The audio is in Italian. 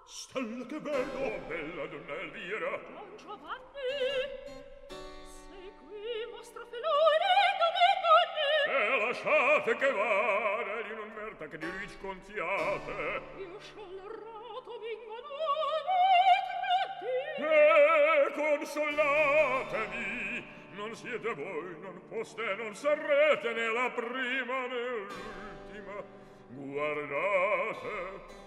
Stella che vedo! Oh, bella donna Elvira! Don Giovanni! Sei qui, mostro felone, donne! Lasciate che vada, di non merda che di lui sconziate! Io sciolerato vingo Consolatevi! Non siete voi, non poste, non sarete né la prima né l'ultima. Guardate!